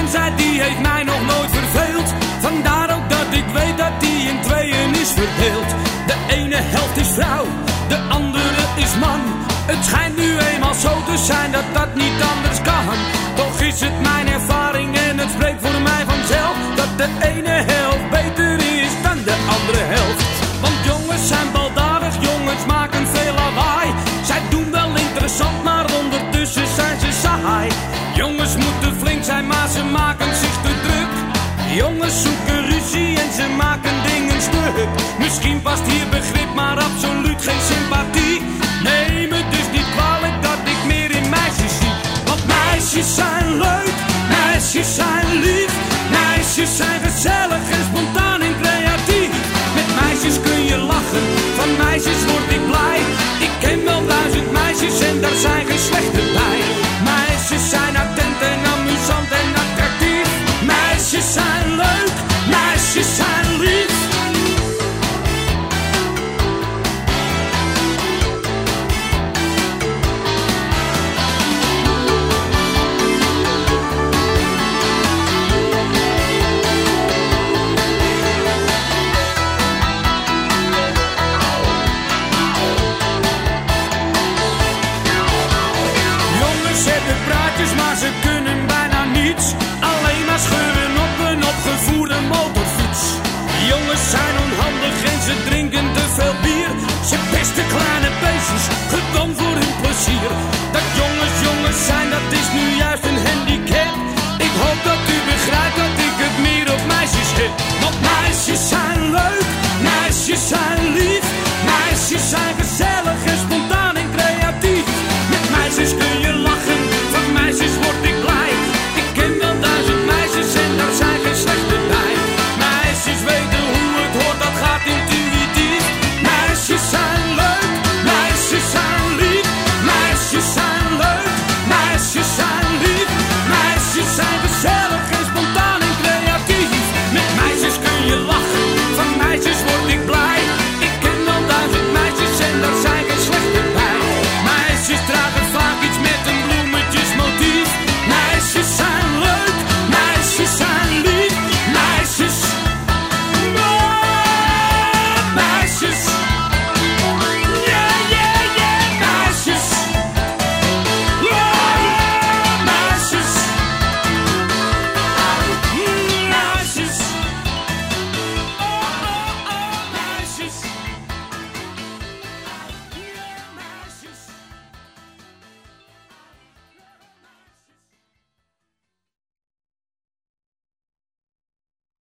en zij die heeft mij nog nooit verveeld. Vandaar ook dat ik weet dat die in tweeën is verdeeld. De ene helft is vrouw, de andere is man. Het schijnt nu eenmaal zo te zijn dat dat niet anders kan. Toch is het mijn ervaring en het spreekt voor mij vanzelf, dat de ene helft beter is dan de andere helft. Want jongens zijn baldadig, jongens maken veel lawaai. Zij doen wel interessant, maar ondertussen zijn ze saai. Jongens moeten flink zijn, maar ze maken zich te druk. Jongens zoeken ruzie en ze maken dingen stuk. Misschien past hier begrip, maar absoluut geen sympathie. Neem het dus niet kwalijk dat ik meer in meisjes zie. Want meisjes zijn leuk, meisjes zijn lief. Meisjes zijn gezellig en spontaan en creatief. Met meisjes kun je lachen, van meisjes word ik blij. Ik ken wel 1000 meisjes en daar zijn geen slechte bij. Meisjes zijn attent en amusant en attractief. Meisjes zijn leuk, meisjes zijn lief. Maar ze kunnen bijna niets, alleen maar scheuren op een opgevoerde motorfiets. Jongens zijn onhandig en ze drinken te veel bier. Ze pesten kleine